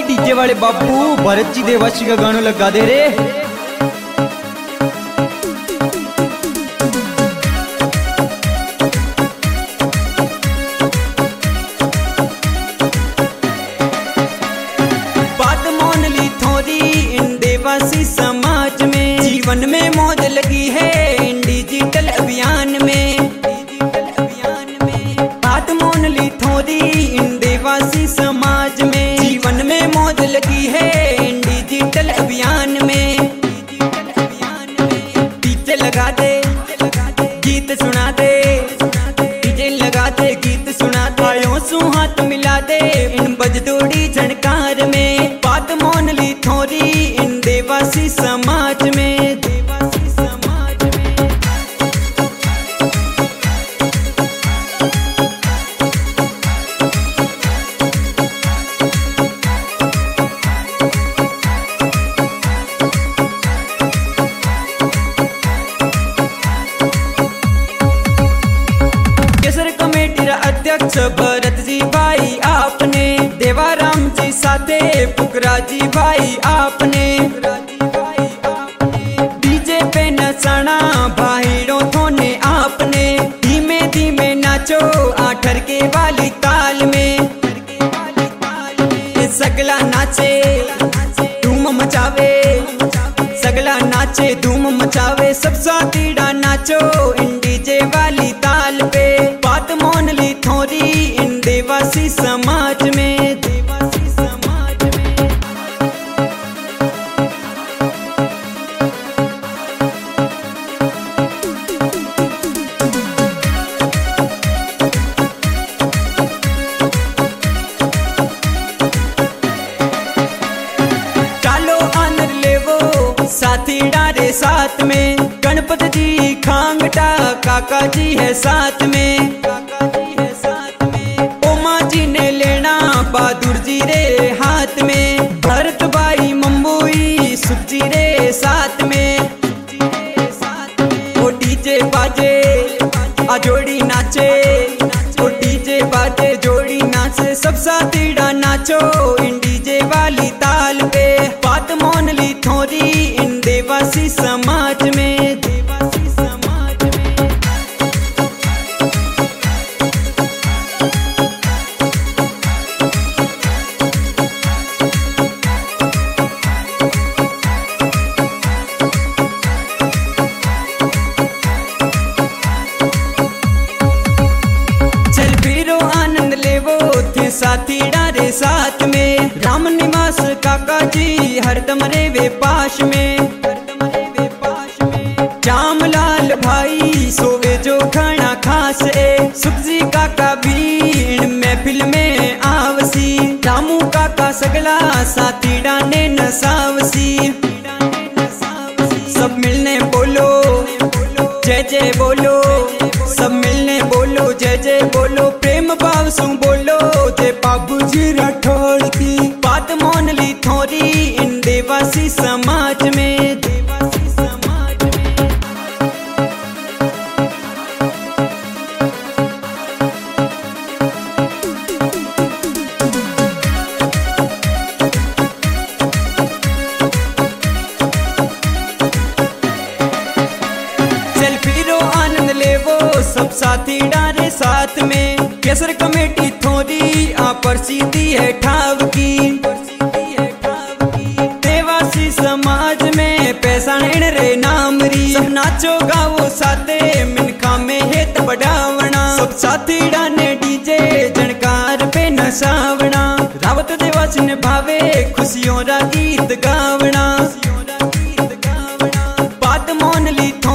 DJ वाले बाबू भरत जी देवासी का गाना लगा दे रे। बात मान ली थोड़ी इन देवासी समाज में, जीवन में मौज लगी है इन डिजिटल अभियान में। बात मान ली थोड़ी इन देवासी समाज में, जीवन में मौज लगी है इन डिजिटल अभियान में। डीजे लगा दे गीत सुना दे, डीजे लगा दे गीत सुना दे, आयो सु हाथ मिला दे इन बजदोड़ी झनकार में। बात मान ली थोड़ी इन देवासी समाज में। अध्यक्ष भरत जी भाई आपने, देवाराम जी साथे पुकरा जी भाई आपने। डीजे पे नचाना भाईड़ो थोने आपने, धीमे धीमे नाचो आठर के वाली ताल में। सगला नाचे धूम मचावे, सगला नाचे धूम मचावे, सब साथीड़ा नाचो इन डीजे वाली ताल पे। बात मान ली थोड़ी इन देवासी समाज में। देवासी समाज में चालो आनंद लेवो साथी डारे साथ में। गणपत जी खांगटा काका जी है साथ में, ओमा जी ने लेना बहादुर जी रे हाथ में। भरत भाई मम्बुई सुख जी रे साथ में। ओ डीजे बाजे आ जोड़ी नाचे, ओ डीजे बाजे जोड़ी नाचे, सब साथीड़ा नाचो इन डीजे वाली ताल पे। बात मान ली थोड़ी इन देवासी समाज में। देवासी समाज में चल फिरो आनंद लेवो थे साथी डारे साथ में। राम निवास काका जी हरदम रे वे पाश में। जामलाल भाई सोवे जो खाना खास ए, सुख जी काका भी महफिल में आवसी। रामू काका सगला साथी डाने नसावसी। सब मिलने बोलो जय जय बोलो, सब मिलने बोलो जय जय बोलो, प्रेम भाव सु बोलो जय बाबू जी राठौड़ की। बात मान ली थोड़ी इन देवासी समाज में। देवासी समाज में चल फिरो आनंद लेवो सब साथी डारे साथ में। केसर कमेटी थोड़ी आ प्रसिद्धि है ठाव की। देवासी समाज में पैसा रे नाम री, सब नाचो गावो साथे मिनखा में हेत बढ़ावना। सब साथी डाने डीजे जनकार पे नसावना, रावत देवासी ने भावे खुशियों रा गीत गावना। बात मान ली